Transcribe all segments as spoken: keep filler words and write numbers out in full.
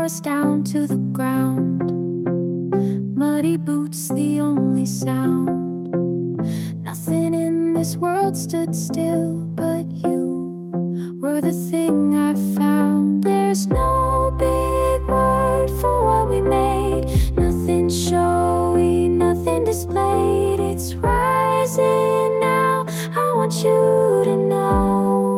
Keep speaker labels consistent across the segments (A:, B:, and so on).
A: us down to the ground. Muddy boots, the only sound. Nothing in this world stood still, but you were the thing I found. There's no big word for what we made. Nothing showy, nothing displayed. It's rising now, I want you to know.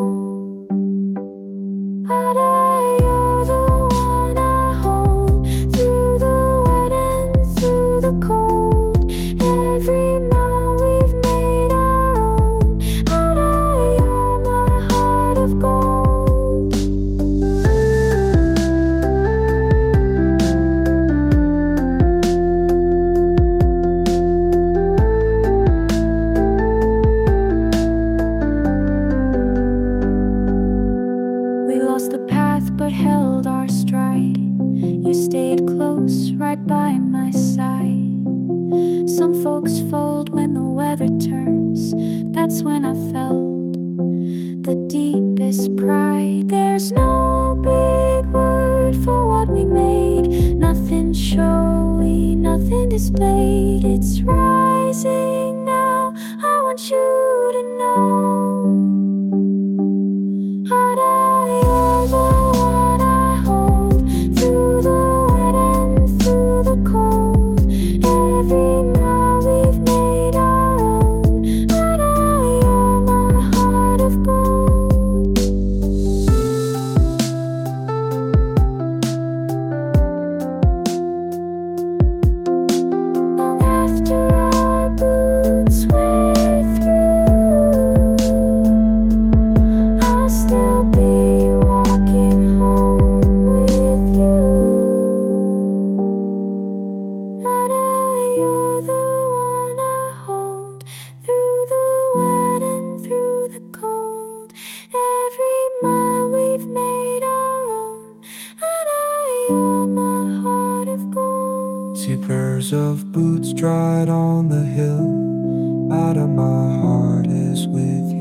A: But I, you're the one I hold, through the wet and through the cold. Every mile we've made our own. But I, you're my heart of gold. We lost the path but held our stride. You stayed close, right by my side. Some folks fold when the weather turns. That's when I felt the deepest pride. There's no big word for what we made. Nothing showy, nothing displayed. It's rising now, I want you to know. But I, you're the one I hold, through the wet and through the cold. Every mile we've made our own. But I, you're my heart of gold. Long after our boots wear through, I'll still be walking home with you. But I, you're the one I hold, through the wet and through the cold. Every mile we've made our own. And I, you're my heart of gold.
B: Two pairs of boots dried on the hill. Out of my heart is with you.